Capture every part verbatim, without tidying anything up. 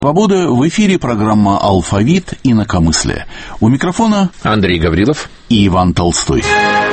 Свобода, в эфире программа «Алфавит. Инакомыслие». У микрофона Андрей Гаврилов и Иван Толстой.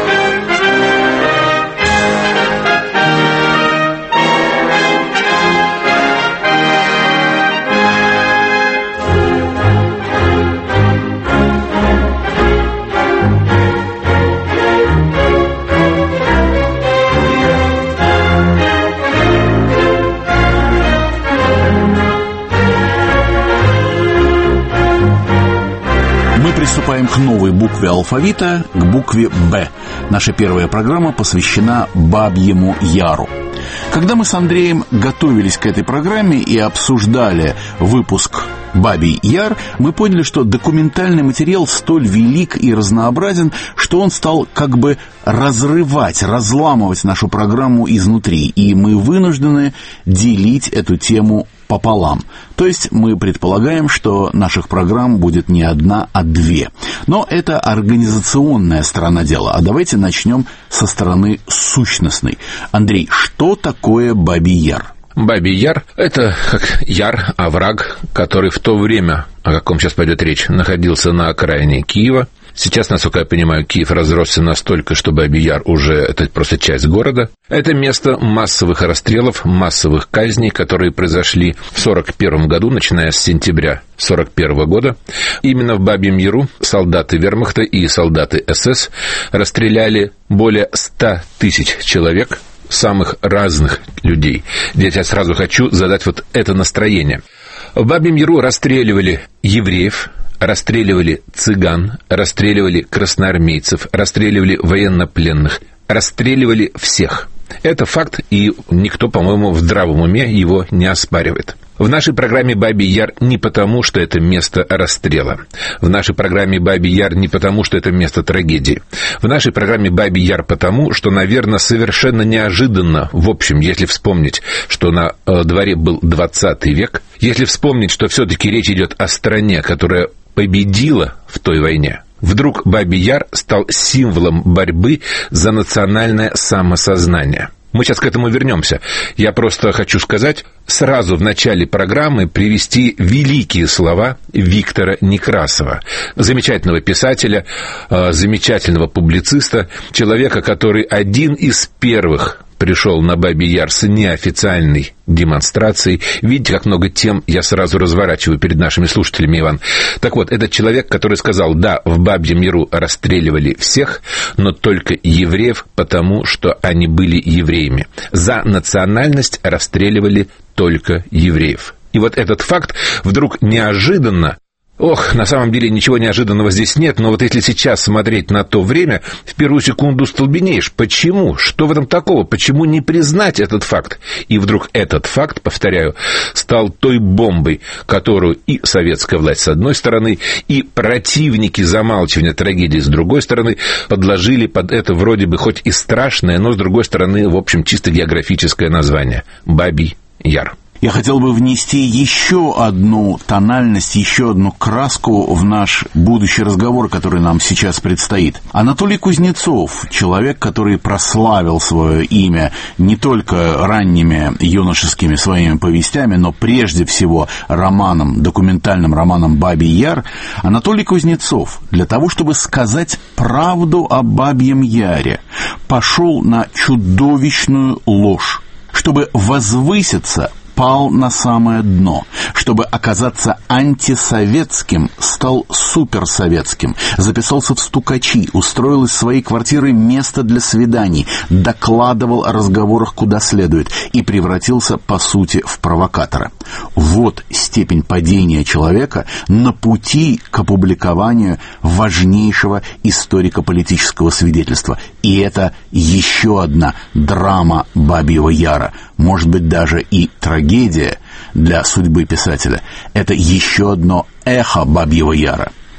Приступаем к новой букве алфавита, к букве «Б». Наша первая программа посвящена Бабьему Яру. Когда мы с Андреем готовились к этой программе и обсуждали выпуск «Бабий Яр», мы поняли, что документальный материал столь велик и разнообразен, что он стал как бы разрывать, разламывать нашу программу изнутри, и мы вынуждены делить эту тему пополам. То есть мы предполагаем, что наших программ будет не одна, а две. Но это организационная сторона дела. А давайте начнем со стороны сущностной. Андрей, что такое Бабий Яр? Бабий Яр – это как яр, овраг, который в то время, о каком сейчас пойдет речь, находился на окраине Киева. Сейчас, насколько я понимаю, Киев разросся настолько, что Бабий Яр уже это просто часть города. Это место массовых расстрелов, массовых казней, которые произошли в сорок первом году, начиная с сентября сорок первого года. Именно в Бабьем Яру солдаты вермахта и солдаты эс эс расстреляли более ста тысяч человек, самых разных людей. Здесь я сразу хочу задать вот это настроение. В Бабьем Яру расстреливали евреев, расстреливали цыган, расстреливали красноармейцев, расстреливали военнопленных, расстреливали всех. Это факт, и никто, по-моему, в здравом уме его не оспаривает. В нашей программе «Бабий Яр» не потому, что это место расстрела. В нашей программе «Бабий Яр» не потому, что это место трагедии. В нашей программе «Бабий Яр» потому, что, наверное, совершенно неожиданно, в общем, если вспомнить, что на дворе был двадцатый век, если вспомнить, что все-таки речь идет о стране, которая победила в той войне, вдруг Бабий Яр стал символом борьбы за национальное самосознание. Мы сейчас к этому вернемся. Я просто хочу сказать, сразу в начале программы привести великие слова Виктора Некрасова, замечательного писателя, замечательного публициста, человека, который один из первых пришел на Бабий Яр с неофициальной демонстрацией. Видите, как много тем я сразу разворачиваю перед нашими слушателями, Иван. Так вот, этот человек, который сказал: да, в Бабьем Яру расстреливали всех, но только евреев, потому что они были евреями. За национальность расстреливали только евреев. И вот этот факт вдруг неожиданно, ох, на самом деле ничего неожиданного здесь нет, но вот если сейчас смотреть на то время, в первую секунду столбенеешь. Почему? Что в этом такого? Почему не признать этот факт? И вдруг этот факт, повторяю, стал той бомбой, которую и советская власть с одной стороны, и противники замалчивания трагедии с другой стороны подложили под это вроде бы хоть и страшное, но с другой стороны, в общем, чисто географическое название – Бабий Яр. Я хотел бы внести еще одну тональность, еще одну краску в наш будущий разговор, который нам сейчас предстоит. Анатолий Кузнецов, человек, который прославил свое имя не только ранними юношескими своими повестями, но прежде всего романом, документальным романом «Бабий Яр», Анатолий Кузнецов для того, чтобы сказать правду о Бабьем Яре, пошел на чудовищную ложь, чтобы возвыситься, пал на самое дно. Чтобы оказаться антисоветским, стал суперсоветским. Записался в стукачи, устроил из своей квартиры место для свиданий, докладывал о разговорах куда следует и превратился, по сути, в провокатора. Вот степень падения человека на пути к опубликованию важнейшего историко-политического свидетельства. И это еще одна драма Бабьего Яра. Может быть, даже и трагедия для судьбы писателя. Это еще одно эхо Бабьего Яра.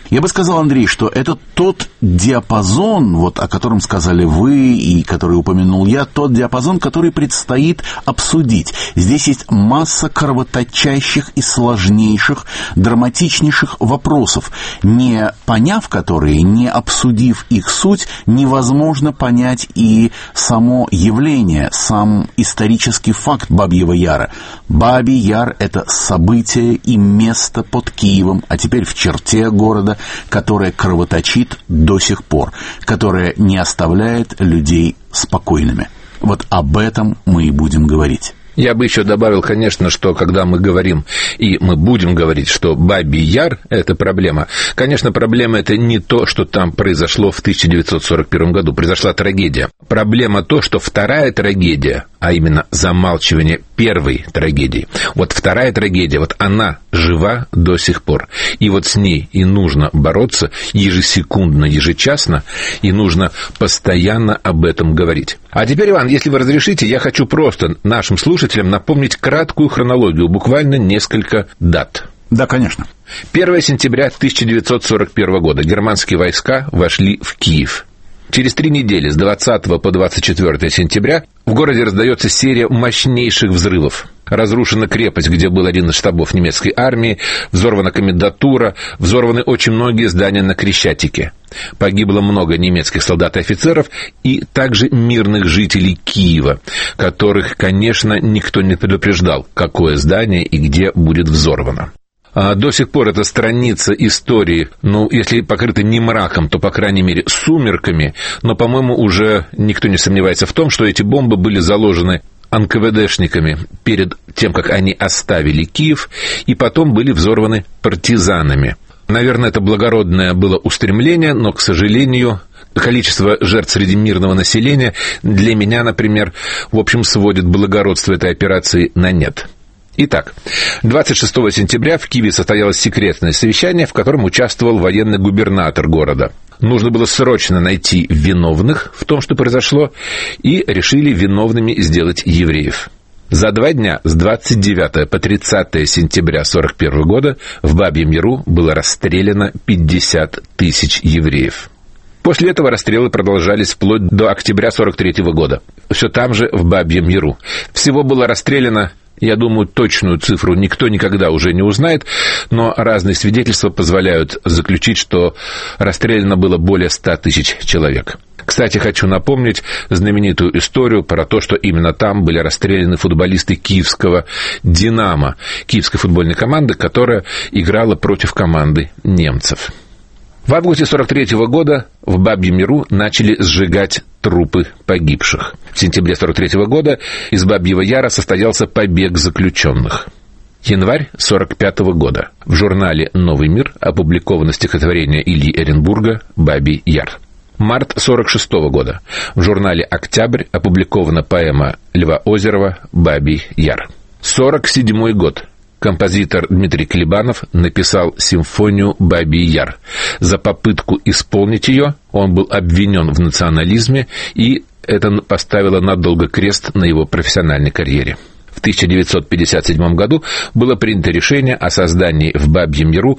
Я бы сказал, Андрей, что это тот диапазон, вот, о котором сказали вы и который упомянул я, тот диапазон, который предстоит обсудить. Здесь есть масса кровоточащих и сложнейших, драматичнейших вопросов, не поняв которые, не обсудив их суть, невозможно понять и само явление, сам исторический факт Бабьего Яра. Бабий Яр – это событие и место под Киевом, а теперь в черте города, которое кровоточит до сих пор, которое не оставляет людей спокойными. Вот об этом мы и будем говорить. Я бы еще добавил, конечно, что когда мы говорим, и мы будем говорить, что Бабий Яр – это проблема, конечно, проблема – это не то, что там произошло в тысяча девятьсот сорок первом году, произошла трагедия. Проблема то, что вторая трагедия, а именно замалчивание первой трагедии, вот вторая трагедия, вот она жива до сих пор. И вот с ней и нужно бороться ежесекундно, ежечасно, и нужно постоянно об этом говорить. А теперь, Иван, если вы разрешите, я хочу просто нашим слушателям напомнить краткую хронологию, буквально несколько дат. Да, конечно. первое сентября тысяча девятьсот сорок первого года германские войска вошли в Киев. Через три недели, с двадцатого по двадцать четвёртое сентября, в городе раздается серия мощнейших взрывов. Разрушена крепость, где был один из штабов немецкой армии, взорвана комендатура, взорваны очень многие здания на Крещатике. Погибло много немецких солдат и офицеров, и также мирных жителей Киева, которых, конечно, никто не предупреждал, какое здание и где будет взорвано. А до сих пор эта страница истории, ну, если покрыта не мраком, то, по крайней мере, сумерками, но, по-моему, уже никто не сомневается в том, что эти бомбы были заложены эн ка вэ дэшниками перед тем, как они оставили Киев, и потом были взорваны партизанами. Наверное, это благородное было устремление, но, к сожалению, количество жертв среди мирного населения для меня, например, в общем, сводит благородство этой операции на нет. Итак, двадцать шестого сентября в Киеве состоялось секретное совещание, в котором участвовал военный губернатор города. Нужно было срочно найти виновных в том, что произошло, и решили виновными сделать евреев. За два дня, с двадцать девятого по тридцатое сентября сорок первого года, в Бабьем Яру было расстреляно пятьдесят тысяч евреев. После этого расстрелы продолжались вплоть до октября сорок третьего года. Все там же, в Бабьем Яру. Всего было расстреляно, я думаю, точную цифру никто никогда уже не узнает, но разные свидетельства позволяют заключить, что расстреляно было более ста тысяч человек. Кстати, хочу напомнить знаменитую историю про то, что именно там были расстреляны футболисты киевского «Динамо», киевской футбольной команды, которая играла против команды немцев. В августе сорок третьего года в Бабьем Яру начали сжигать трупы погибших. В сентябре сорок третьего года из Бабьего Яра состоялся побег заключенных. Январь сорок пятого года. В журнале «Новый мир» опубликовано стихотворение Ильи Эренбурга «Бабий Яр». Март сорок шестого года. В журнале «Октябрь» опубликована поэма Льва Озерова «Бабий Яр». сорок седьмой год. Композитор Дмитрий Клебанов написал симфонию «Бабий Яр». За попытку исполнить ее он был обвинен в национализме, и это поставило надолго крест на его профессиональной карьере. В тысяча девятьсот пятьдесят седьмом году было принято решение о создании в Бабьем Яру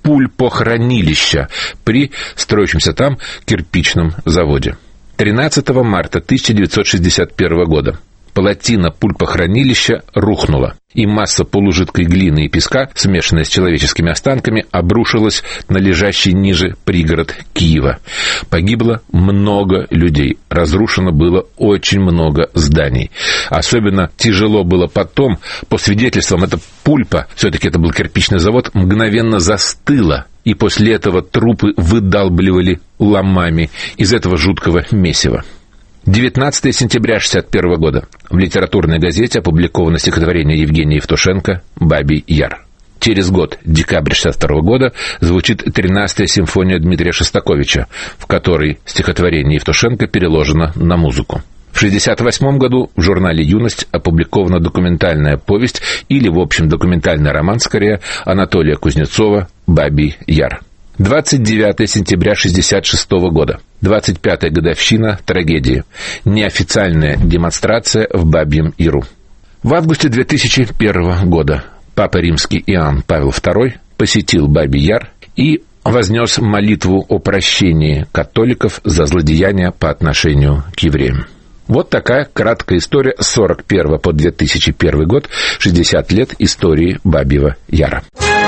пульпохранилища при строящемся там кирпичном заводе. тринадцатого марта тысяча девятьсот шестьдесят первого года плотина пульпохранилища рухнула, и масса полужидкой глины и песка, смешанная с человеческими останками, обрушилась на лежащий ниже пригород Киева. Погибло много людей, разрушено было очень много зданий. Особенно тяжело было потом, по свидетельствам, эта пульпа, все-таки это был кирпичный завод, мгновенно застыла, и после этого трупы выдалбливали ломами из этого жуткого месива. девятнадцатого сентября шестьдесят первого года в литературной газете опубликовано стихотворение Евгения Евтушенко «Бабий Яр». Через год, декабрь шестьдесят второго года, звучит тринадцатая симфония Дмитрия Шостаковича, в которой стихотворение Евтушенко переложено на музыку. В шестьдесят восьмом году в журнале «Юность» опубликована документальная повесть, или, в общем, документальный роман, скорее, Анатолия Кузнецова «Бабий Яр». двадцать девятого сентября шестьдесят шестого года. двадцать пятая годовщина трагедии. Неофициальная демонстрация в Бабьем Яру. В августе две тысячи первого года Папа Римский Иоанн Павел второй посетил Бабий Яр, и вознес молитву о прощении католиков за злодеяния по отношению к евреям. Вот такая краткая история с сорок первого по две тысячи первый год, шестьдесят лет истории Бабьего Яра.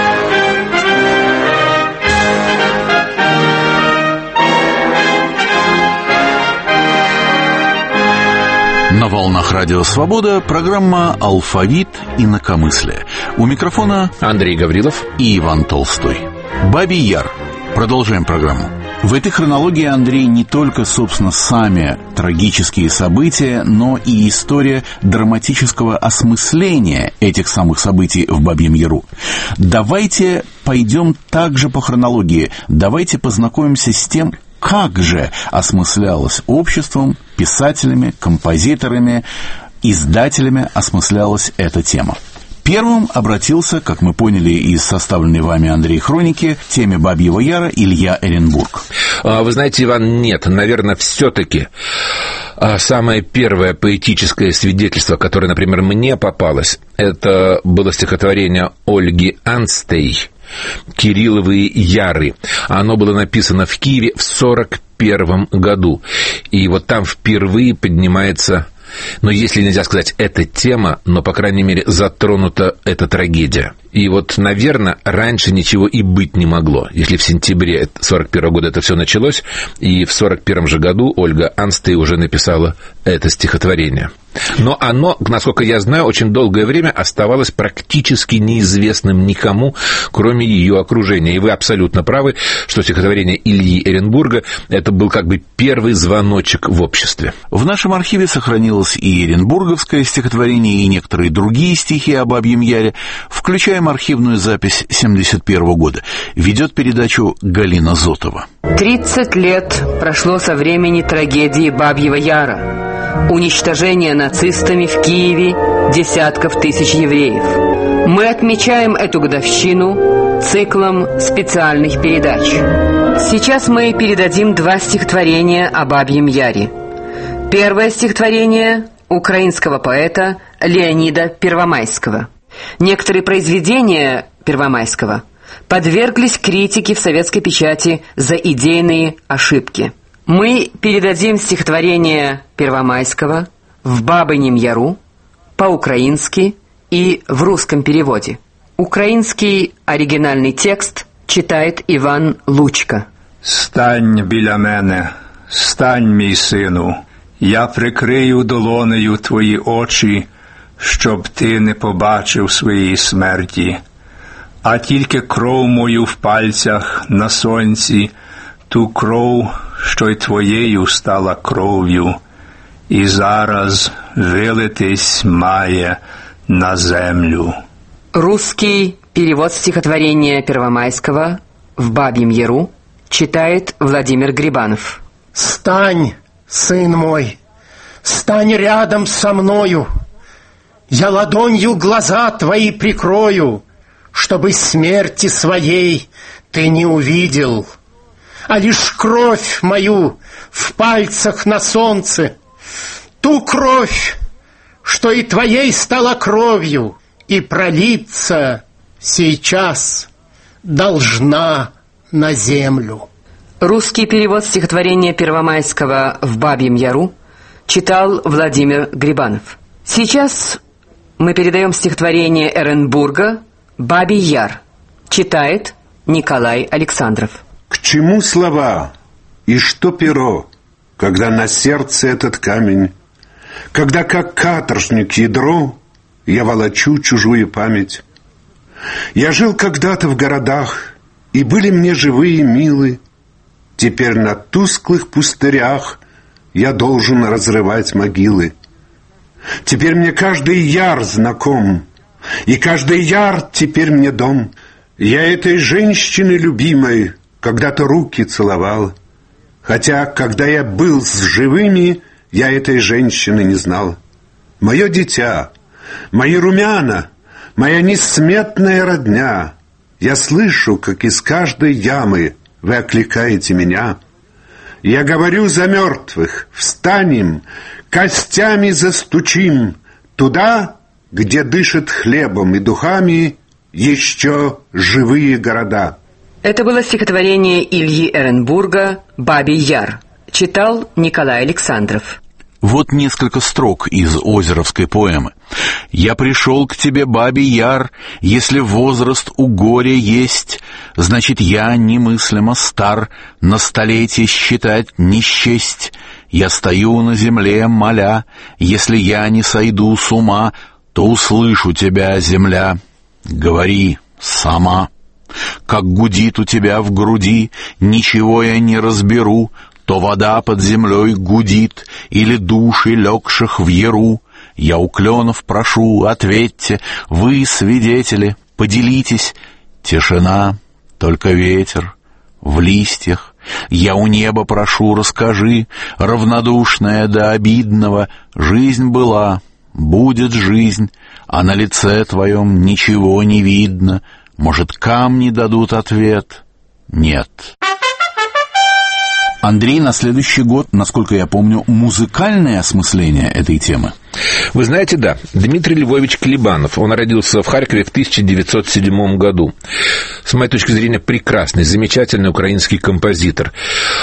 На волнах Радио Свобода программа «Алфавит инакомыслия». У микрофона Андрей Гаврилов и Иван Толстой. Бабий Яр. Продолжаем программу. В этой хронологии, Андрей, не только, собственно, сами трагические события, но и история драматического осмысления этих самых событий в Бабьем Яру. Давайте пойдем также по хронологии. Давайте познакомимся с тем, как же осмыслялось обществом, писателями, композиторами, издателями осмыслялась эта тема. Первым обратился, как мы поняли из составленной вами, Андрей, хроники, к теме Бабьего Яра Илья Эренбург. Вы знаете, Иван, нет, наверное, все-таки самое первое поэтическое свидетельство, которое, например, мне попалось, это было стихотворение Ольги Анстей «Кирилловые Яры». Оно было написано в Киеве в сорок первом году. И вот там впервые поднимается, ну, если нельзя сказать «эта тема», но, по крайней мере, затронута эта трагедия. И вот, наверное, раньше ничего и быть не могло. Если в сентябре сорок первого года это все началось, и в сорок первом же году Ольга Анстей уже написала это стихотворение. Но оно, насколько я знаю, очень долгое время оставалось практически неизвестным никому, кроме ее окружения. И вы абсолютно правы, что стихотворение Ильи Эренбурга – это был как бы первый звоночек в обществе. В нашем архиве сохранилось и эренбурговское стихотворение, и некоторые другие стихи о Бабьем Яре. Включаем архивную запись семьдесят первого года. Ведет передачу Галина Зотова. Тридцать лет прошло со времени трагедии Бабьего Яра. Уничтожение нацистами в Киеве десятков тысяч евреев. Мы отмечаем эту годовщину циклом специальных передач. Сейчас мы передадим два стихотворения о Бабьем Яре. Первое стихотворение украинского поэта Леонида Первомайского. Некоторые произведения Первомайского подверглись критике в советской печати за идейные ошибки. Мы передадим стихотворение Первомайского в Бабинем Яру по-украински и в русском переводе. Украинский оригинальный текст читает Иван Лучка. «Стань біля мене, стань, мій сину, я прикрию долонею твої очі, щоб ти не побачив своєї смерті, а тільки кров мою в пальцях на сонці, ту кров, що й твоєю стала кров'ю, і зараз вилитись має на землю». Русский перевод стихотворения Первомайского в Бабьем Яру читает Владимир Грибанов. «Стань, сын мой, стань рядом со мною, я ладонью глаза твои прикрою, чтобы смерти своей ты не увидел, а лишь кровь мою в пальцах на солнце, ту кровь, что и твоей стала кровью, и пролиться сейчас должна на землю». Русский перевод стихотворения Первомайского в Бабьем Яру читал Владимир Грибанов. Сейчас мы передаем стихотворение Эренбурга «Бабий Яр». Читает Николай Александров. К чему слова и что перо, когда на сердце этот камень, когда как каторжник ядро я волочу чужую память? Я жил когда-то в городах, и были мне живые милы. Теперь на тусклых пустырях я должен разрывать могилы. Теперь мне каждый яр знаком, и каждый яр теперь мне дом. Я этой женщины любимой когда-то руки целовал, хотя, когда я был с живыми, я этой женщины не знал. Мое дитя, мои румяна, моя несметная родня, я слышу, как из каждой ямы вы окликаете меня. Я говорю за мертвых: встанем, костями застучим туда, где дышат хлебом и духами еще живые города. Это было стихотворение Ильи Эренбурга «Бабий Яр». Читал Николай Александров. Вот несколько строк из озеровской поэмы. «Я пришел к тебе, Бабий Яр, если возраст у горя есть, значит, я немыслимо стар, на столетие считать не счесть. Я стою на земле, моля, если я не сойду с ума, то услышу тебя, земля. Говори сама. Как гудит у тебя в груди, ничего я не разберу, то вода под землей гудит, или души легших в яру. Я у кленов прошу, ответьте, вы, свидетели, поделитесь. Тишина, только ветер в листьях. Я у неба прошу, расскажи, равнодушная до обидного, жизнь была, будет жизнь, а на лице твоем ничего не видно. Может, камни дадут ответ? Нет». Андрей, на следующий год, насколько я помню, музыкальное осмысление этой темы. Вы знаете, да, Дмитрий Львович Клебанов, он родился в Харькове в тысяча девятьсот седьмом году. С моей точки зрения, прекрасный, замечательный украинский композитор.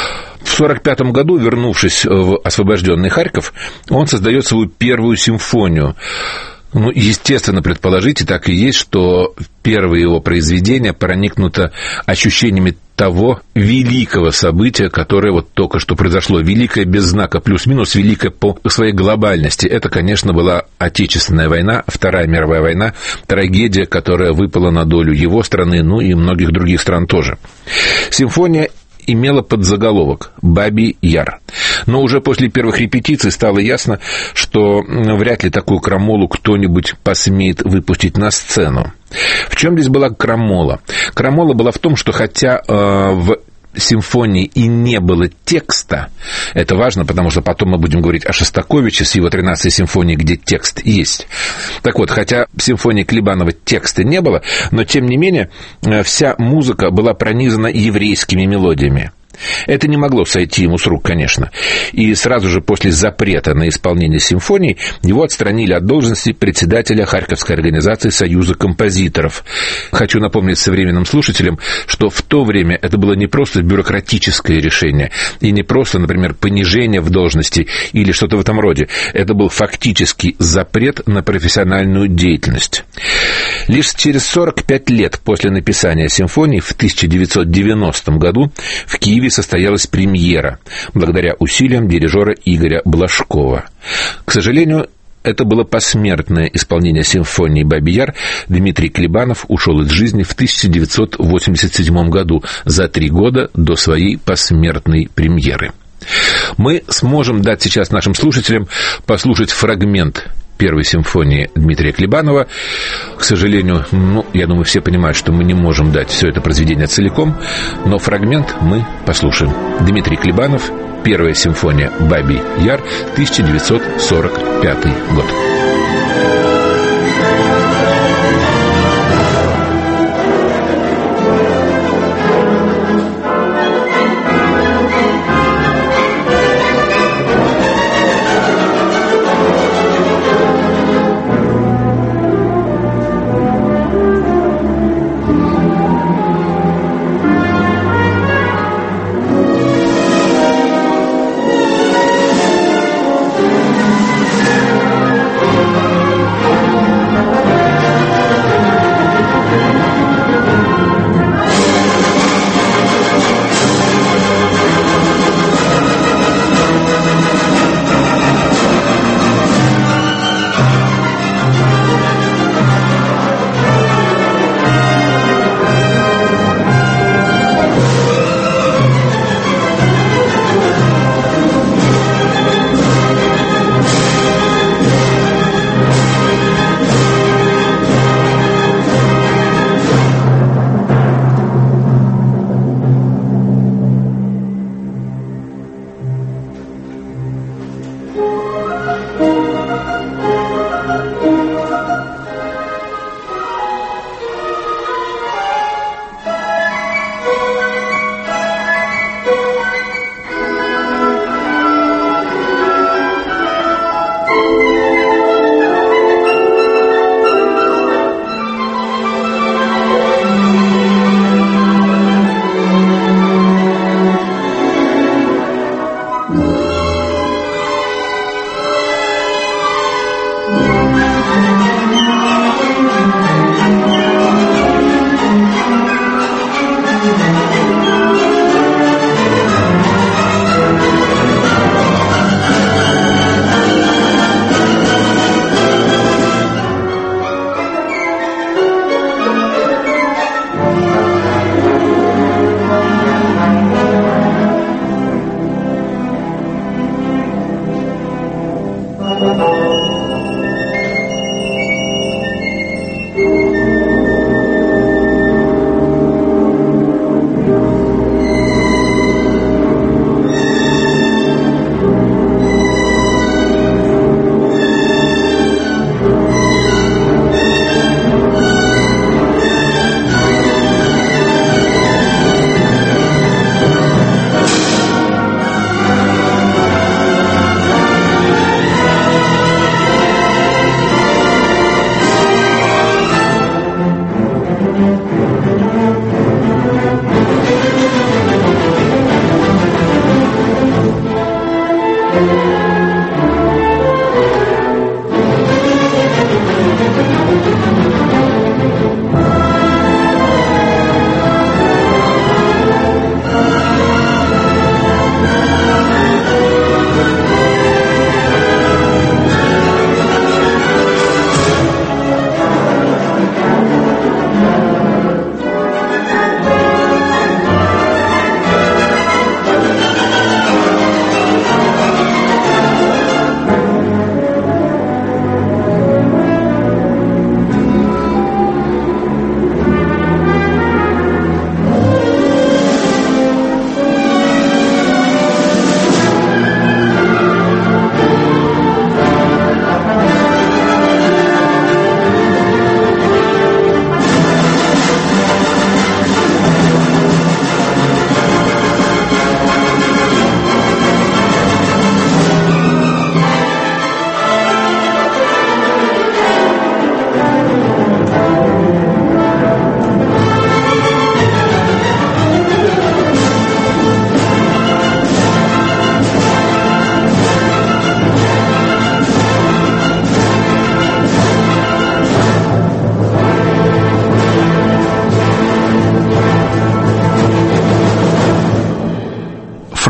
В сорок пятом году, вернувшись в освобожденный Харьков, он создает свою первую симфонию. Ну, естественно, предположите, так и есть, что первое его произведение проникнуто ощущениями того великого события, которое вот только что произошло. Великое без знака плюс-минус, великое по своей глобальности. Это, конечно, была Отечественная война, Вторая мировая война, трагедия, которая выпала на долю его страны, ну и многих других стран тоже. Симфония имела подзаголовок «Бабий Яр». Но уже после первых репетиций стало ясно, что вряд ли такую крамолу кто-нибудь посмеет выпустить на сцену. В чем здесь была крамола? Крамола была в том, что хотя э, в симфонии и не было текста, это важно, потому что потом мы будем говорить о Шостаковиче с его тринадцатой симфонией, где текст есть. Так вот, хотя в симфонии Клебанова текста не было, но тем не менее вся музыка была пронизана еврейскими мелодиями. Это не могло сойти ему с рук, конечно. И сразу же после запрета на исполнение симфоний его отстранили от должности председателя Харьковской организации Союза композиторов. Хочу напомнить современным слушателям, что в то время это было не просто бюрократическое решение, и не просто, например, понижение в должности или что-то в этом роде. Это был фактически запрет на профессиональную деятельность. Лишь через сорок пять лет после написания симфонии в тысяча девятьсот девяностом году в Киеве состоялась премьера, благодаря усилиям дирижера Игоря Блажкова. К сожалению, это было посмертное исполнение симфонии «Бабий Яр». Дмитрий Клебанов ушел из жизни в тысяча девятьсот восемьдесят седьмом году, за три года до своей посмертной премьеры. Мы сможем дать сейчас нашим слушателям послушать фрагмент первой симфонии Дмитрия Клебанова. К сожалению, ну, я думаю, все понимают, что мы не можем дать все это произведение целиком, но фрагмент мы послушаем. Дмитрий Клебанов, первая симфония «Бабий Яр», тысяча девятьсот сорок пятый год.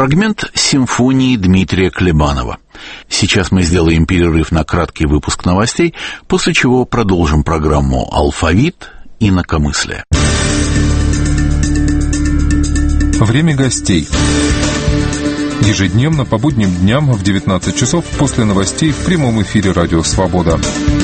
Фрагмент симфонии Дмитрия Клебанова. Сейчас мы сделаем перерыв на краткий выпуск новостей, после чего продолжим программу «Алфавит» инакомыслия. Время гостей. Ежедневно по будним дням в девятнадцать часов после новостей в прямом эфире «Радио Свобода».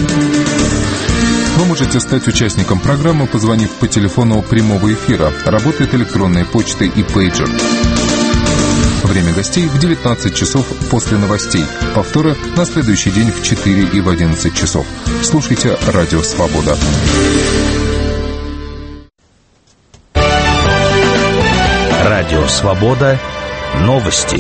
Вы можете стать участником программы, позвонив по телефону прямого эфира. Работает электронная почта и пейджер. Время гостей в девятнадцать часов после новостей. Повторы на следующий день в четыре и в одиннадцать часов. Слушайте «Радио Свобода». Радио Свобода. Новости.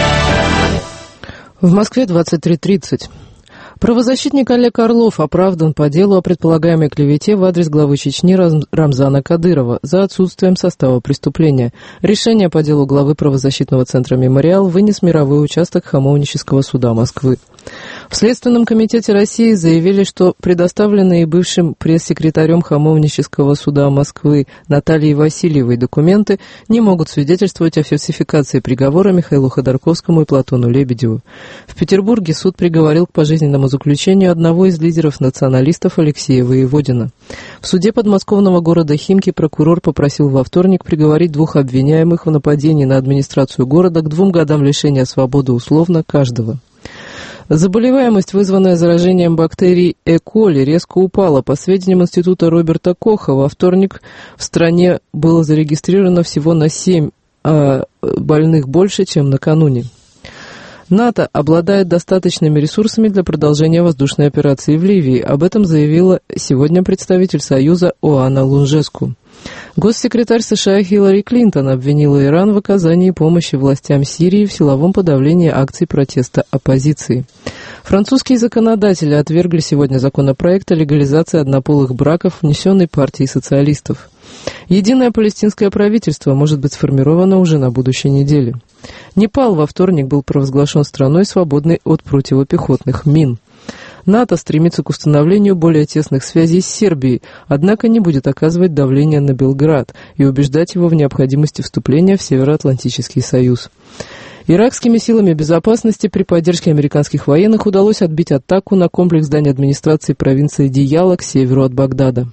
В Москве двадцать три тридцать. Правозащитник Олег Орлов оправдан по делу о предполагаемой клевете в адрес главы Чечни Рамзана Кадырова за отсутствием состава преступления. Решение по делу главы правозащитного центра «Мемориал» вынес мировой участок Хамовнического суда Москвы. В Следственном комитете России заявили, что предоставленные бывшим пресс-секретарем Хамовнического суда Москвы Натальей Васильевой документы не могут свидетельствовать о фальсификации приговора Михаилу Ходорковскому и Платону Лебедеву. В Петербурге суд приговорил к пожизненному заключению одного из лидеров националистов Алексея Воеводина. В суде подмосковного города Химки прокурор попросил во вторник приговорить двух обвиняемых в нападении на администрацию города к двум годам лишения свободы условно каждого. Заболеваемость, вызванная заражением бактерий Э. коли, резко упала. По сведениям Института Роберта Коха, во вторник в стране было зарегистрировано всего на семь а, больных больше, чем накануне. НАТО обладает достаточными ресурсами для продолжения воздушной операции в Ливии. Об этом заявила сегодня представитель Союза Оана Лунжеску. Госсекретарь США Хиллари Клинтон обвинила Иран в оказании помощи властям Сирии в силовом подавлении акций протеста оппозиции. Французские законодатели отвергли сегодня законопроект о легализации однополых браков, внесенный партией социалистов. Единое палестинское правительство может быть сформировано уже на будущей неделе. Непал во вторник был провозглашен страной, свободной от противопехотных мин. НАТО стремится к установлению более тесных связей с Сербией, однако не будет оказывать давление на Белград и убеждать его в необходимости вступления в Североатлантический союз. Иракскими силами безопасности при поддержке американских военных удалось отбить атаку на комплекс зданий администрации провинции Дияла к северу от Багдада.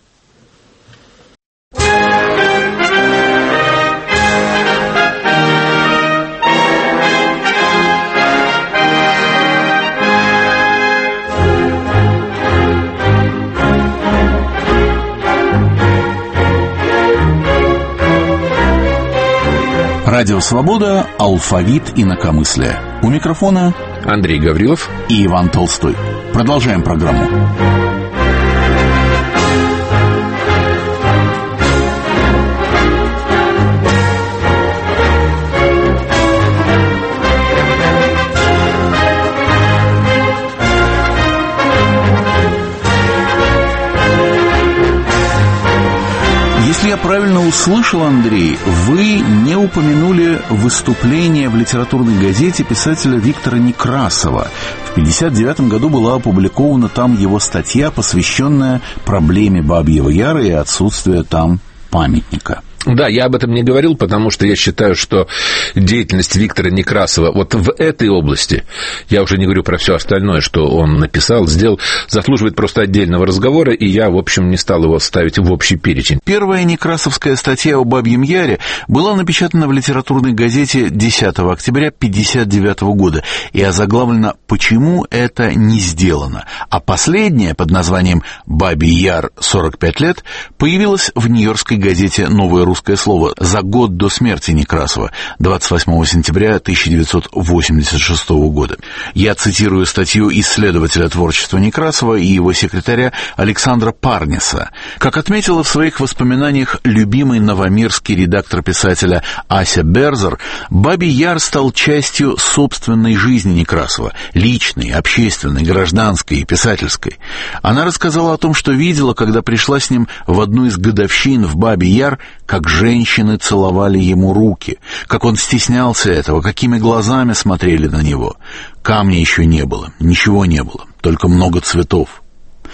Радио «Свобода», алфавит инакомыслия. У микрофона Андрей Гаврилов и Иван Толстой. Продолжаем программу. Если я правильно услышал, Андрей, вы не упомянули выступление в литературной газете писателя Виктора Некрасова. В пятьдесят девятом году была опубликована там его статья, посвященная проблеме Бабьего Яра и отсутствию там памятника. Да, я об этом не говорил, потому что я считаю, что деятельность Виктора Некрасова вот в этой области, я уже не говорю про все остальное, что он написал, сделал, заслуживает просто отдельного разговора, и я, в общем, не стал его ставить в общий перечень. Первая некрасовская статья о Бабьем Яре была напечатана в литературной газете десятого октября пятьдесят девятого года и озаглавлена «Почему это не сделано?», а последняя под названием «Бабий Яр. сорок пять лет» появилась в нью-йоркской газете «Новое русское слово» за год до смерти Некрасова, двадцать восьмого сентября тысяча девятьсот восемьдесят шестого года. Я цитирую статью исследователя творчества Некрасова и его секретаря Александра Парниса. Как отметила в своих воспоминаниях любимый новомирский редактор писателя Ася Берзер, Бабий Яр стал частью собственной жизни Некрасова, личной, общественной, гражданской и писательской. Она рассказала о том, что видела, когда пришла с ним в одну из годовщин в Бабий Яр, как женщины целовали ему руки, как он стеснялся этого, какими глазами смотрели на него. Камня еще не было, ничего не было, только много цветов.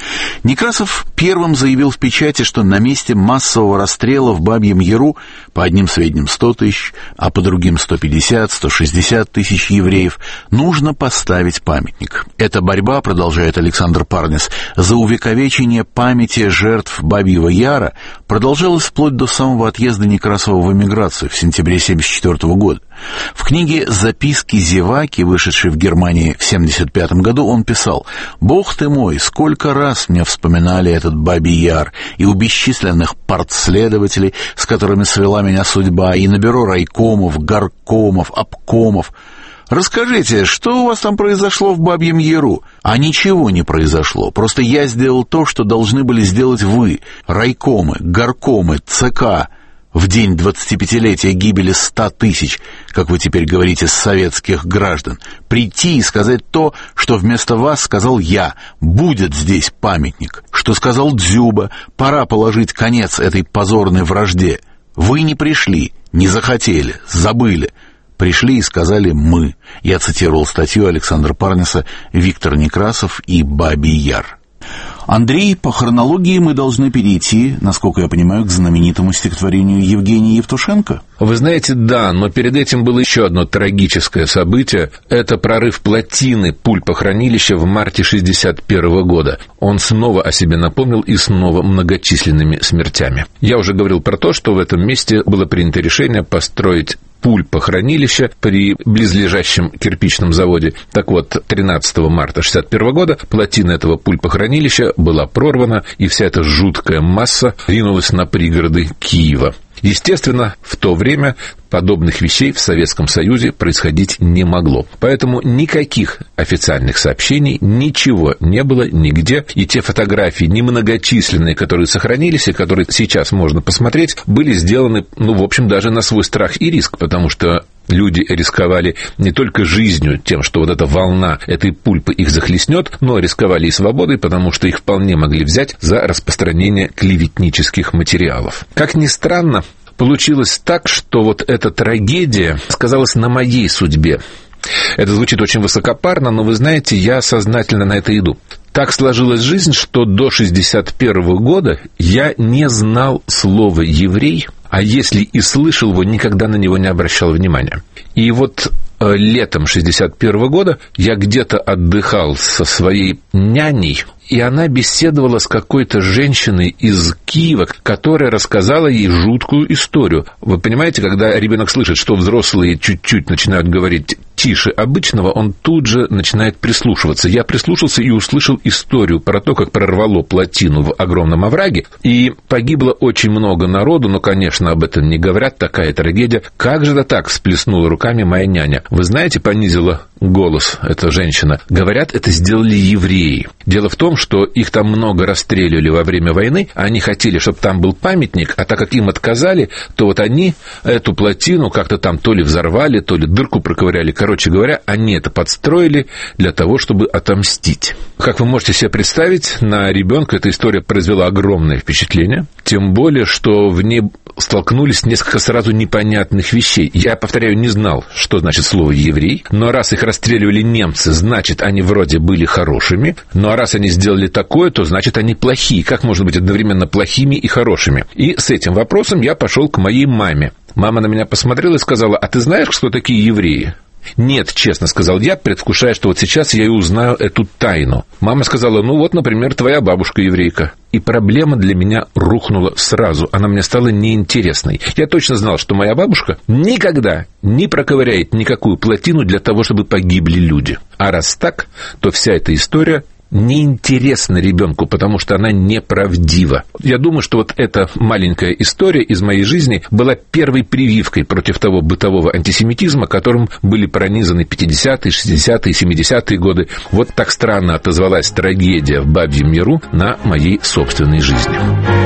Некрасов первым заявил в печати, что на месте массового расстрела в Бабьем Яру по одним сведениям сто тысяч, а по другим сто пятьдесят - сто шестьдесят тысяч евреев нужно поставить памятник. Эта борьба, продолжает Александр Парнес, за увековечение памяти жертв Бабьего Яра продолжалась вплоть до самого отъезда Некрасова в эмиграцию в сентябре семьдесят четвёртого года. В книге «Записки зеваки», вышедшей в Германии в семьдесят пятом году, он писал: «Бог ты мой, сколько раз мне вспоминали этот Бабий Яр, и у бесчисленных партследователей, с которыми свела меня судьба, и на бюро райкомов, горкомов, обкомов. Расскажите, что у вас там произошло в Бабьем Яру?» А ничего не произошло, просто я сделал то, что должны были сделать вы, райкомы, горкомы, ЦК, в день двадцатипятилетия гибели ста тысяч, как вы теперь говорите, советских граждан, прийти и сказать то, что вместо вас сказал я: будет здесь памятник, что сказал Дзюба: пора положить конец этой позорной вражде. Вы не пришли, не захотели, забыли. Пришли и сказали мы. Я цитировал статью Александра Парнеса «Виктор Некрасов и Бабий Яр». Андрей, по хронологии мы должны перейти, насколько я понимаю, к знаменитому стихотворению Евгения Евтушенко. Вы знаете, да, но перед этим было еще одно трагическое событие. Это прорыв плотины пульпохранилища в марте шестьдесят первого года. Он снова о себе напомнил и снова многочисленными смертями. Я уже говорил про то, что в этом месте было принято решение построить пульпохранилище при близлежащем кирпичном заводе. Так вот, тринадцатого марта шестьдесят первого года плотина этого пульпохранилища была прорвана, и вся эта жуткая масса ринулась на пригороды Киева. Естественно, в то время подобных вещей в Советском Союзе происходить не могло. Поэтому никаких официальных сообщений, ничего не было нигде. И те фотографии, немногочисленные, которые сохранились и которые сейчас можно посмотреть, были сделаны, ну, в общем, даже на свой страх и риск, потому что люди рисковали не только жизнью, тем, что вот эта волна этой пульпы их захлестнет, но рисковали и свободой, потому что их вполне могли взять за распространение клеветнических материалов. Как ни странно, получилось так, что вот эта трагедия сказалась на моей судьбе. Это звучит очень высокопарно, но вы знаете, я сознательно на это иду. Так сложилась жизнь, что до шестьдесят первого года я не знал слова «еврей», а если и слышал его, никогда на него не обращал внимания. И вот э, летом шестьдесят первого года я где-то отдыхал со своей няней, и она беседовала с какой-то женщиной из Киева, которая рассказала ей жуткую историю. Вы понимаете, когда ребенок слышит, что взрослые чуть-чуть начинают говорить тише обычного, он тут же начинает прислушиваться. Я прислушался и услышал историю про то, как прорвало плотину в огромном овраге, и погибло очень много народу, но, конечно, об этом не говорят, такая трагедия. Как же это так? Всплеснула руками моя няня. Вы знаете, понизила голос эта женщина. Говорят, это сделали евреи. Дело в том, что их там много расстреливали во время войны, а они хотели, чтобы там был памятник, а так как им отказали, то вот они эту плотину как-то там то ли взорвали, то ли дырку проковыряли. Короче говоря, они это подстроили для того, чтобы отомстить. Как вы можете себе представить, на ребенка эта история произвела огромное впечатление, тем более, что в ней столкнулись несколько сразу непонятных вещей. Я, повторяю, не знал, что значит слово «еврей», но раз их расстреливали немцы, значит, они вроде были хорошими, ну а раз они сделали такое, то значит, они плохие. Как можно быть одновременно плохими и хорошими? И с этим вопросом я пошел к моей маме. Мама на меня посмотрела и сказала: а ты знаешь, кто такие евреи? Нет, честно сказал я, предвкушая, что вот сейчас я и узнаю эту тайну. Мама сказала: ну вот, например, твоя бабушка еврейка. И проблема для меня рухнула сразу. Она мне стала неинтересной. Я точно знал, что моя бабушка никогда не проковыряет никакую плотину для того, чтобы погибли люди. А раз так, то вся эта история неинтересна ребенку, потому что она неправдива. Я думаю, что вот эта маленькая история из моей жизни была первой прививкой против того бытового антисемитизма, которым были пронизаны пятидесятые, шестидесятые, семидесятые годы. Вот так странно отозвалась трагедия в Бабьем Яру на моей собственной жизни.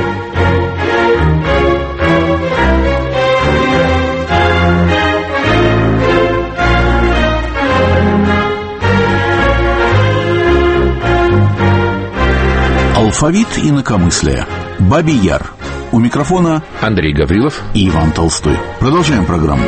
Алфавит инакомыслия. Бабий Яр. У микрофона Андрей Гаврилов и Иван Толстой. Продолжаем программу.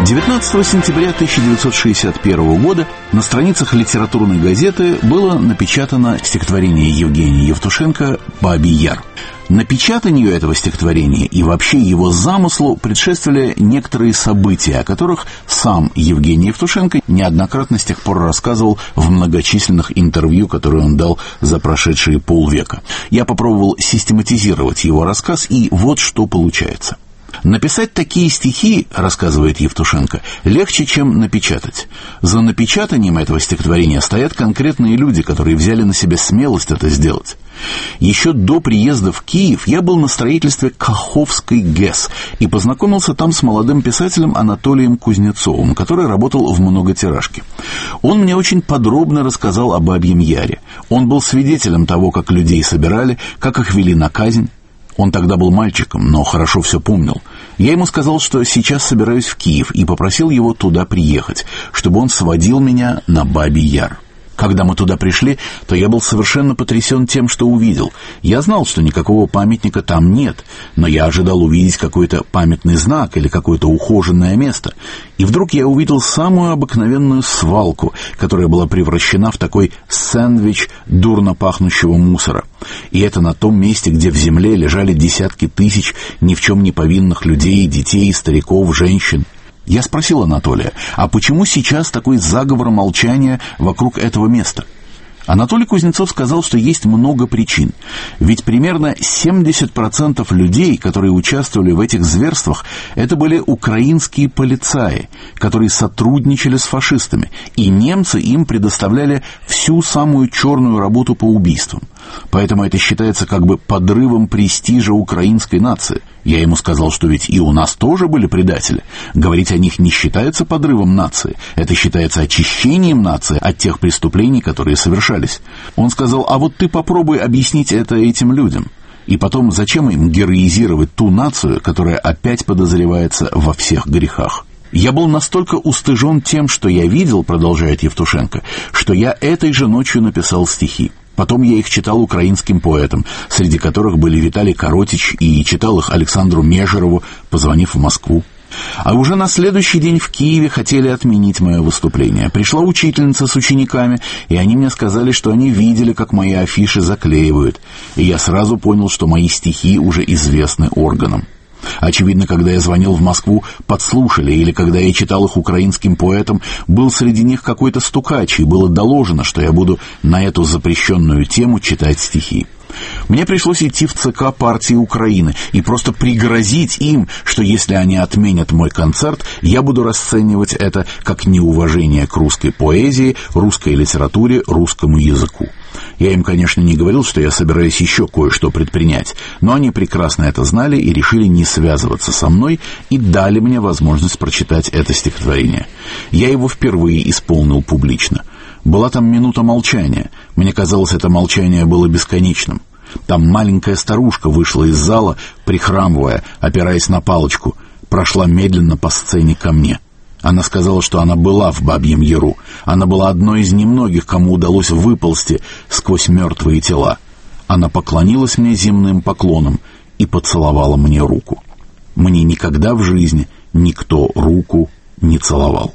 девятнадцатого сентября тысяча девятьсот шестьдесят первого года на страницах литературной газеты было напечатано стихотворение Евгения Евтушенко «Бабий Яр». Напечатанию этого стихотворения и вообще его замыслу предшествовали некоторые события, о которых сам Евгений Евтушенко неоднократно с тех пор рассказывал в многочисленных интервью, которые он дал за прошедшие полвека. Я попробовал систематизировать его рассказ, и вот что получается. Написать такие стихи, рассказывает Евтушенко, легче, чем напечатать. За напечатанием этого стихотворения стоят конкретные люди, которые взяли на себя смелость это сделать. Еще до приезда в Киев я был на строительстве Каховской ГЭС и познакомился там с молодым писателем Анатолием Кузнецовым, который работал в многотиражке. Он мне очень подробно рассказал о Бабьем Яре. Он был свидетелем того, как людей собирали, как их вели на казнь. Он тогда был мальчиком, но хорошо все помнил. Я ему сказал, что сейчас собираюсь в Киев, и попросил его туда приехать, чтобы он сводил меня на Бабий Яр. Когда мы туда пришли, то я был совершенно потрясен тем, что увидел. Я знал, что никакого памятника там нет, но я ожидал увидеть какой-то памятный знак или какое-то ухоженное место. И вдруг я увидел самую обыкновенную свалку, которая была превращена в такой сэндвич дурно пахнущего мусора. И это на том месте, где в земле лежали десятки тысяч ни в чем не повинных людей, детей, стариков, женщин. Я спросил Анатолия, а почему сейчас такой заговор молчания вокруг этого места? Анатолий Кузнецов сказал, что есть много причин. Ведь примерно семьдесят процентов людей, которые участвовали в этих зверствах, это были украинские полицаи, которые сотрудничали с фашистами, и немцы им предоставляли всю самую черную работу по убийствам. Поэтому это считается как бы подрывом престижа украинской нации. Я ему сказал, что ведь и у нас тоже были предатели. Говорить о них не считается подрывом нации. Это считается очищением нации от тех преступлений, которые совершались. Он сказал, а вот ты попробуй объяснить это этим людям. И потом, зачем им героизировать ту нацию, которая опять подозревается во всех грехах? Я был настолько устыжен тем, что я видел, продолжает Евтушенко, что я этой же ночью написал стихи. Потом я их читал украинским поэтам, среди которых были Виталий Коротич, и читал их Александру Межерову, позвонив в Москву. А уже на следующий день в Киеве хотели отменить мое выступление. Пришла учительница с учениками, и они мне сказали, что они видели, как мои афиши заклеивают. И я сразу понял, что мои стихи уже известны органам. Очевидно, когда я звонил в Москву, подслушали, или когда я читал их украинским поэтам, был среди них какой-то стукач, и было доложено, что я буду на эту запрещенную тему читать стихи. Мне пришлось идти в ЦК партии Украины и просто пригрозить им, что если они отменят мой концерт, я буду расценивать это как неуважение к русской поэзии, русской литературе, русскому языку. Я им, конечно, не говорил, что я собираюсь еще кое-что предпринять, но они прекрасно это знали и решили не связываться со мной и дали мне возможность прочитать это стихотворение. Я его впервые исполнил публично. Была там минута молчания. Мне казалось, это молчание было бесконечным. Там маленькая старушка вышла из зала, прихрамывая, опираясь на палочку, прошла медленно по сцене ко мне. Она сказала, что она была в Бабьем Яру. Она была одной из немногих, кому удалось выползти сквозь мертвые тела. Она поклонилась мне земным поклоном и поцеловала мне руку. Мне никогда в жизни никто руку не целовал.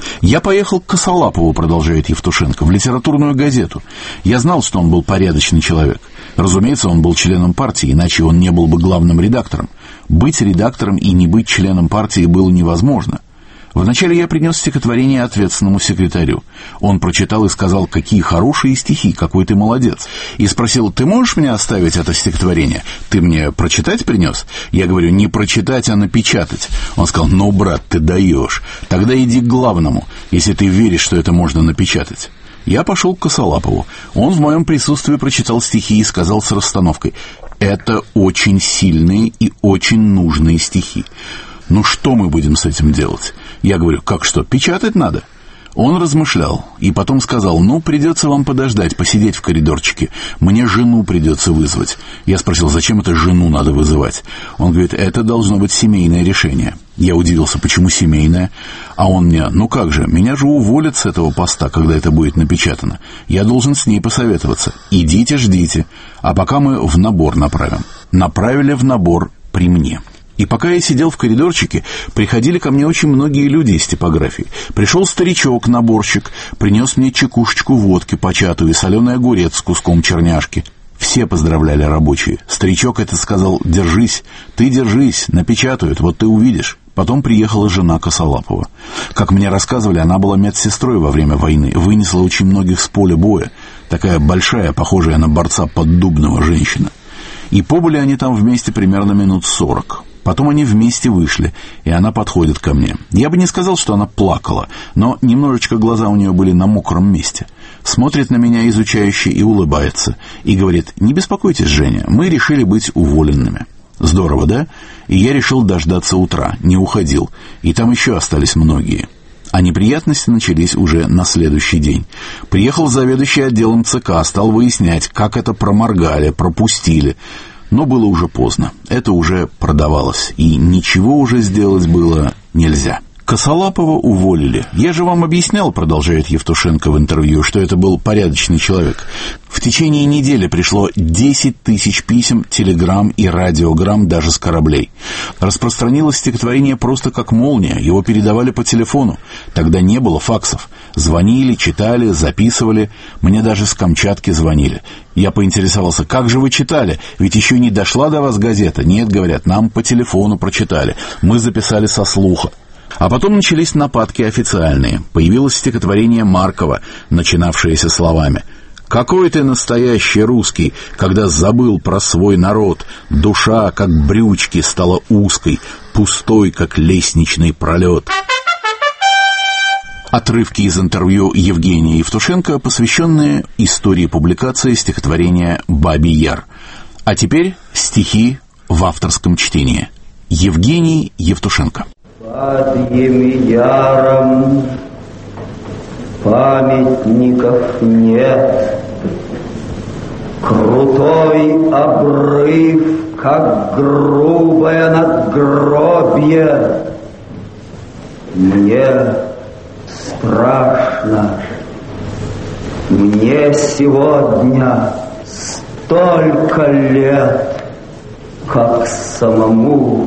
Я поехал к Косолапову, продолжает Евтушенко, в литературную газету. Я знал, что он был порядочный человек. Разумеется, он был членом партии, иначе он не был бы главным редактором. Быть редактором и не быть членом партии было невозможно. Вначале я принес стихотворение ответственному секретарю. Он прочитал и сказал, какие хорошие стихи, какой ты молодец. И спросил, ты можешь мне оставить это стихотворение? Ты мне прочитать принес? Я говорю, не прочитать, а напечатать. Он сказал, ну, брат, ты даешь. Тогда иди к главному, если ты веришь, что это можно напечатать. Я пошел к Косолапову. Он в моем присутствии прочитал стихи и сказал с расстановкой, это очень сильные и очень нужные стихи. Ну что мы будем с этим делать? Я говорю, как что, печатать надо? Он размышлял и потом сказал, ну, придется вам подождать, посидеть в коридорчике. Мне жену придется вызвать. Я спросил, зачем это жену надо вызывать? Он говорит, это должно быть семейное решение. Я удивился, почему семейное? А он мне, ну как же, меня же уволят с этого поста, когда это будет напечатано. Я должен с ней посоветоваться. Идите, ждите. А пока мы в набор направим. Направили в набор при мне. И пока я сидел в коридорчике, приходили ко мне очень многие люди из типографии. Пришел старичок-наборщик, принес мне чекушечку водки початую и соленый огурец с куском черняшки. Все поздравляли рабочие. Старичок это сказал: «Держись, ты держись, напечатают, вот ты увидишь». Потом приехала жена Косолапова. Как мне рассказывали, она была медсестрой во время войны, вынесла очень многих с поля боя. Такая большая, похожая на борца Поддубного женщина. И побыли они там вместе примерно минут сорок. Потом они вместе вышли, и она подходит ко мне. Я бы не сказал, что она плакала, но немножечко глаза у нее были на мокром месте. Смотрит на меня изучающе и улыбается. И говорит: «Не беспокойтесь, Женя, мы решили быть уволенными». Здорово, да? И я решил дождаться утра, не уходил. И там еще остались многие. А неприятности начались уже на следующий день. Приехал заведующий отделом ЦК, стал выяснять, как это проморгали, пропустили. Но было уже поздно. Это уже продавалось. И ничего уже сделать было нельзя. Косолапова уволили. Я же вам объяснял, продолжает Евтушенко в интервью, что это был порядочный человек. В течение недели пришло десять тысяч писем, телеграмм и радиограмм даже с кораблей. Распространилось стихотворение просто как молния, его передавали по телефону. Тогда не было факсов. Звонили, читали, записывали. Мне даже с Камчатки звонили. Я поинтересовался: как же вы читали? Ведь еще не дошла до вас газета. Нет, говорят, нам по телефону прочитали. Мы записали со слуха. А потом начались нападки официальные. Появилось стихотворение Маркова, начинавшееся словами: «Какой ты настоящий русский, когда забыл про свой народ, душа, как брючки, стала узкой, пустой, как лестничный пролет». Отрывки из интервью Евгения Евтушенко, посвященные истории публикации стихотворения «Бабий Яр». А теперь стихи в авторском чтении. Евгений Евтушенко. Бабьим яром памятников нет, крутой обрыв, как грубое надгробье. Мне страшно, мне сегодня столько лет, как самому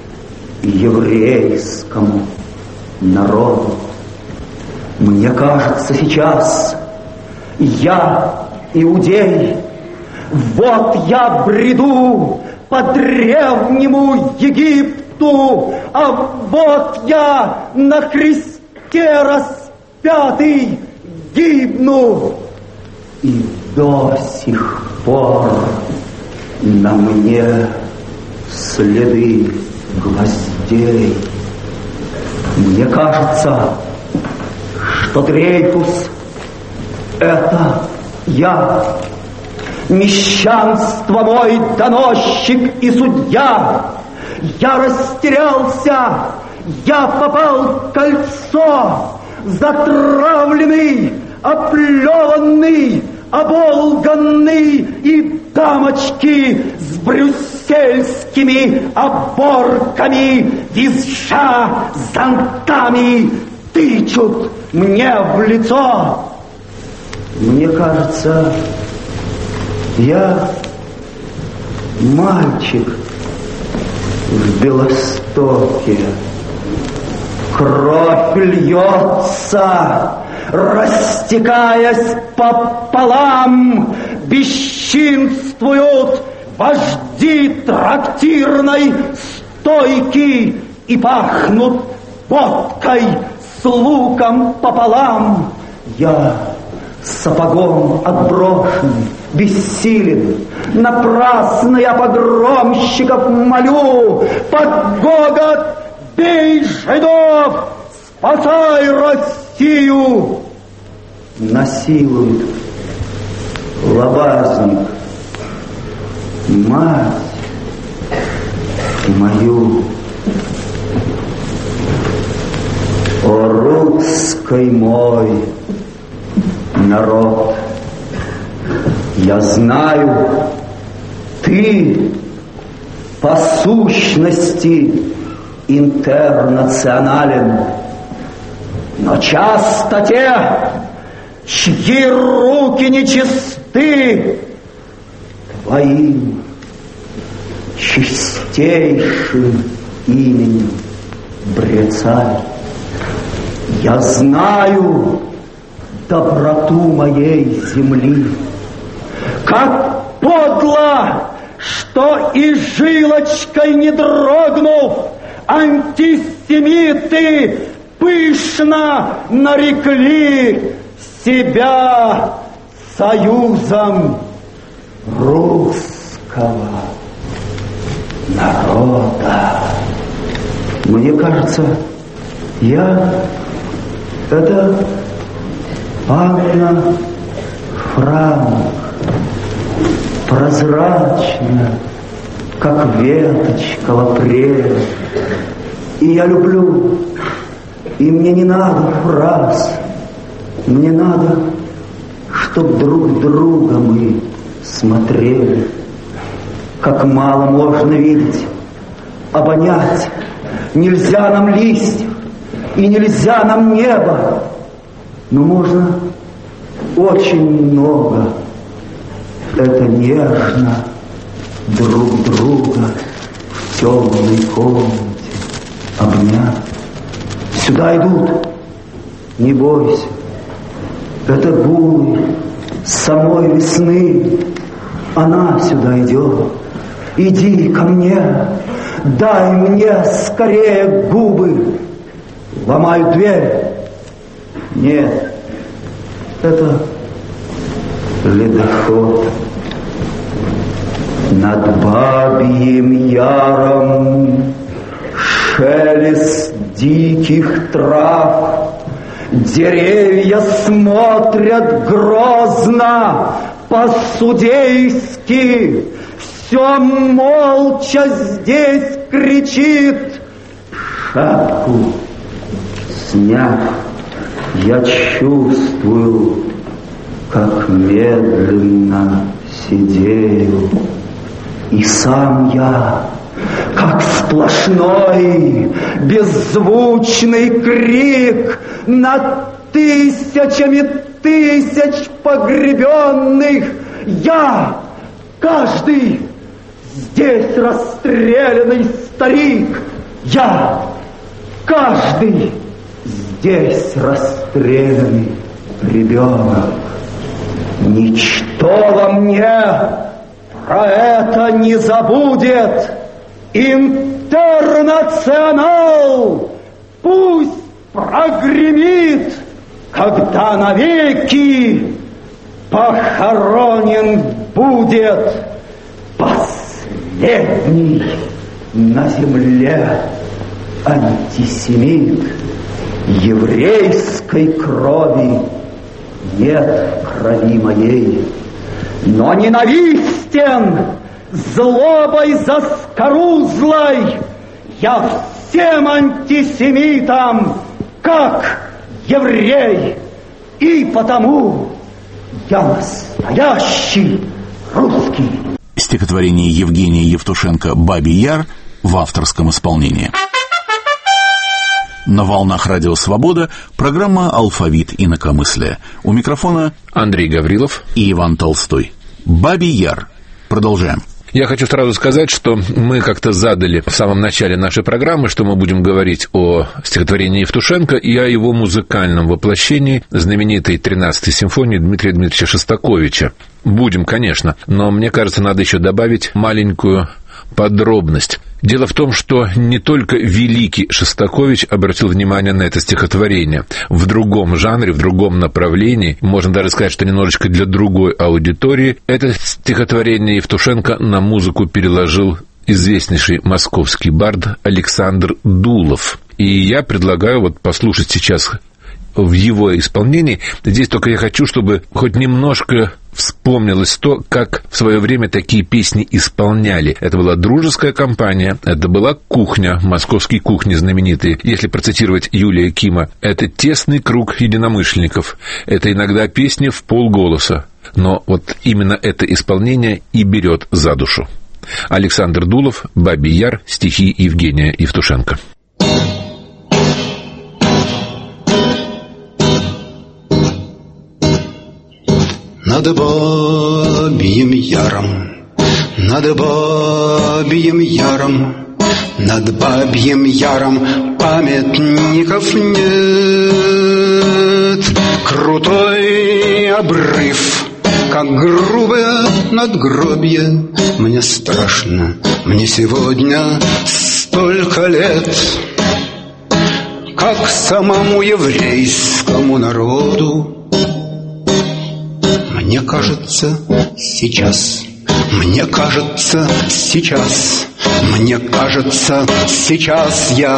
еврейскому народу. Мне кажется сейчас, я иудей, вот я бреду по древнему Египту, а вот я на кресте распятый гибну, и до сих пор на мне следы гвоздей. Мне кажется, что Дрейфус — это я, мещанство мой доносчик и судья. Я растерялся, я попал в кольцо, затравленный, оплеванный, оболганный, и дамочки с брюссельскими оборками, визжа зонтами, тычут мне в лицо. Мне кажется, я мальчик в Белостоке. Кровь льется, растекаясь пополам, бесчинствуют вожди трактирной стойки и пахнут водкой с луком пополам. Я сапогом отброшен, бессилен, напрасно я погромщиков молю, под гогот бей жидов, спасай Россию. Насилует лобазник мать мою. О, русский мой народ, я знаю, ты по сущности интернационален, но часто те, чьи руки нечисты, твоим чистейшим именем брецай. Я знаю доброту моей земли, как подло, что и жилочкой не дрогнув, антисемиты пышно нарекли себя союзом русского народа. Мне кажется, я это Анна Франк, прозрачная, как веточка лапрея. И я люблю, и мне не надо фраз, мне надо, чтоб друг друга мы смотрели. Как мало можно видеть, обонять. Нельзя нам листьев, и нельзя нам неба, но можно очень много. Это нежно друг друга в темной комнате обнять. Сюда идут, не бойся, это гулы самой весны. Она сюда идет. Иди ко мне, дай мне скорее губы. Ломаю дверь. Нет, это ледоход. Над Бабьим Яром шелест диких трав. Деревья смотрят грозно, по-судейски. Все молча здесь кричит. Шапку сняв, я чувствую, как медленно сидею. И сам я, как сплошной беззвучный крик над тысячами тысяч погребенных, я, каждый здесь расстрелянный старик, я, каждый здесь расстрелянный ребенок. Ничто во мне про это не забудет. Интернационал пусть прогремит, когда навеки похоронен будет последний на земле антисемит. Еврейской крови нет в крови моей, но ненавистен злобой заскорузлой я всем антисемитам, как еврей, и потому я настоящий русский. Стихотворение Евгения Евтушенко «Бабий Яр» в авторском исполнении. На волнах Радио Свобода программа «Алфавит инакомыслия». У микрофона Андрей Гаврилов и Иван Толстой. «Бабий Яр». Продолжаем. Я хочу сразу сказать, что мы как-то задали в самом начале нашей программы, что мы будем говорить о стихотворении Евтушенко и о его музыкальном воплощении знаменитой тринадцатой симфонии Дмитрия Дмитриевича Шостаковича. Будем, конечно, но мне кажется, надо еще добавить маленькую подробность. Дело в том, что не только великий Шостакович обратил внимание на это стихотворение. В другом жанре, в другом направлении, можно даже сказать, что немножечко для другой аудитории, это стихотворение Евтушенко на музыку переложил известнейший московский бард Александр Дулов. И я предлагаю вот послушать сейчас в его исполнении. Здесь только я хочу, чтобы хоть немножко вспомнилось то, как в свое время такие песни исполняли. Это была дружеская компания, это была кухня, московские кухни знаменитые. Если процитировать Юлия Кима, это тесный круг единомышленников. Это иногда песни в полголоса. Но вот именно это исполнение и берет за душу. Александр Дулов, «Бабий Яр», стихи Евгения Евтушенко. Над Бабьим Яром, над Бабьим Яром Над Бабьим Яром памятников нет. Крутой обрыв, как грубое надгробье. Мне страшно, мне сегодня столько лет, как самому еврейскому народу. Мне кажется, сейчас, мне кажется, сейчас, мне кажется, сейчас я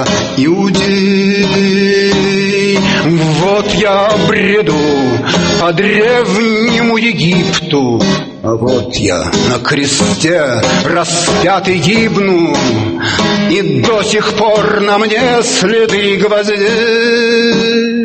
иудей. Вот я бреду по древнему Египту, а вот я на кресте распятый гибну, и до сих пор на мне следы гвоздей.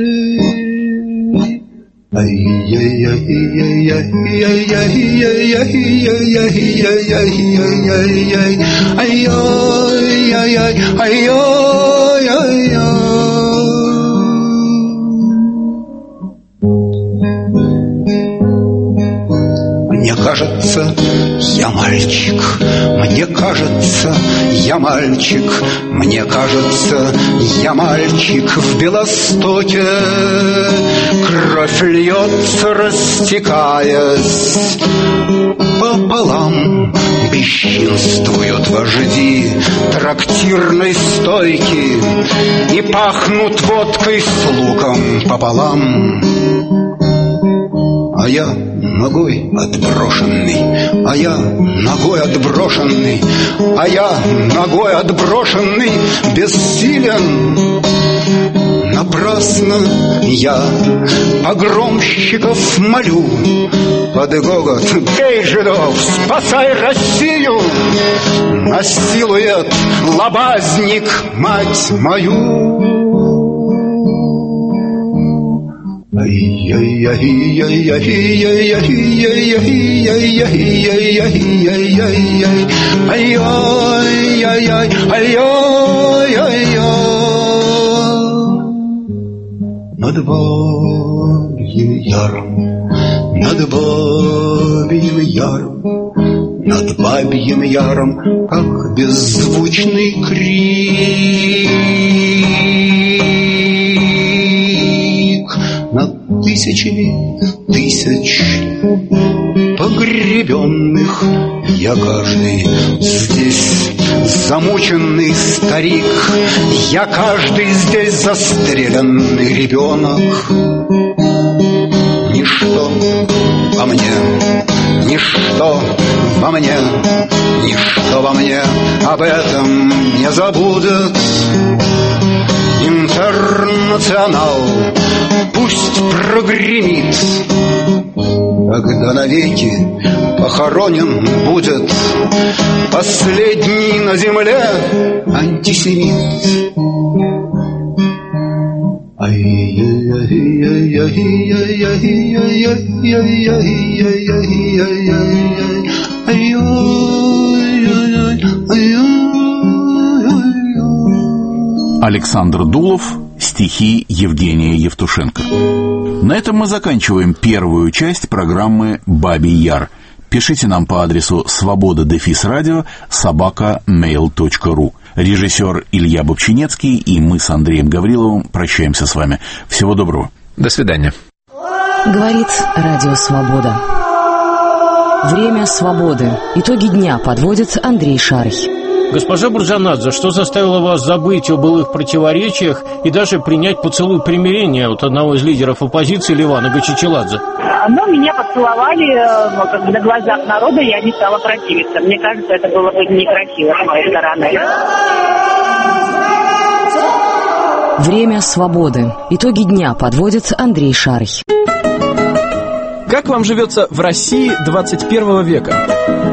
Мне кажется, я мальчик, мне кажется, я мальчик, мне кажется, я мальчик в Белостоке. Кровь льется, растекаясь пополам, бесчинствуют вожди трактирной стойки и пахнут водкой с луком пополам. А я ногой отброшенный, а я ногой отброшенный, а я ногой отброшенный, бессилен. Напрасно я погромщиков молю под гогот: бей жидов, спасай Россию! Насилует лобазник мать мою. Над Бабьим Яром, над Бабьим Яром, над Бабьим Яром, как беззвучный крик, над тысячами тысяч погребенных. Я каждый здесь замученный старик, я каждый здесь застреленный ребенок. Ничто во мне, ничто во мне, ничто во мне об этом не забудет. Интернационал пусть прогремит, когда навеки похоронен будет последний на земле антисемит. Александр Дулов, стихи Евгения Евтушенко. На этом мы заканчиваем первую часть программы «Бабий Яр». Пишите нам по адресу свобода дефис радио собака мейл точка ру. Режиссер Илья Бобчинецкий и мы с Андреем Гавриловым прощаемся с вами. Всего доброго. До свидания. Говорит Радио Свобода. Время свободы. Итоги дня подводит Андрей Шарый. Госпожа Буржанадзе, что заставило вас забыть о былых противоречиях и даже принять поцелуй примирения от одного из лидеров оппозиции Левана Гачичеладзе? Ну, меня поцеловали, но как бы на глазах народа я не стала противиться. Мне кажется, это было бы некрасиво с моей стороны. Время свободы. Итоги дня подводит Андрей Шарый. Как вам живется в России двадцать первого века?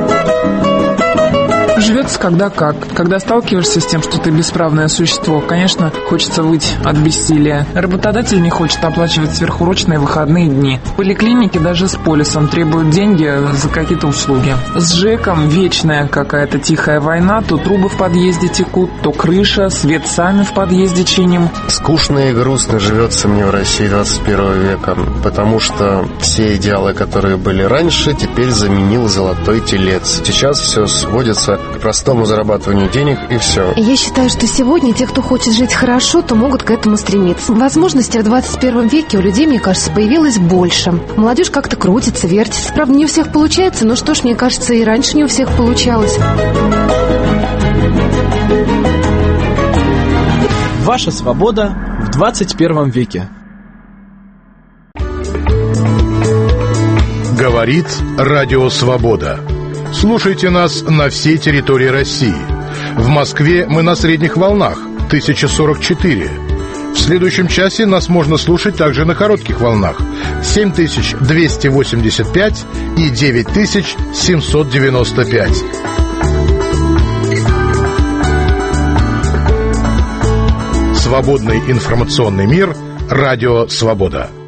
Живется когда как. Когда сталкиваешься с тем, что ты бесправное существо, конечно, хочется выть от бессилия. Работодатель не хочет оплачивать сверхурочные выходные дни. В поликлинике даже с полисом требуют деньги за какие-то услуги. С ЖЭКом вечная какая-то тихая война. То трубы в подъезде текут, то крыша, свет сами в подъезде чиним. Скучно и грустно живется мне в России двадцать первого века, потому что все идеалы, которые были раньше, теперь заменил золотой телец. Сейчас все сводится к простому зарабатыванию денег, и все. Я считаю, что сегодня те, кто хочет жить хорошо, то могут к этому стремиться. Возможностей в двадцать первом веке у людей, мне кажется, появилось больше. Молодежь как-то крутится, вертится. Правда, не у всех получается, но что ж, мне кажется, и раньше не у всех получалось. Ваша свобода в двадцать первом веке. Говорит Радио Свобода. Слушайте нас на всей территории России. В Москве мы на средних волнах тысяча сорок четыре. В следующем часе нас можно слушать также на коротких волнах семь тысяч двести восемьдесят пять и девять тысяч семьсот девяносто пять. Свободный информационный мир. Радио Свобода.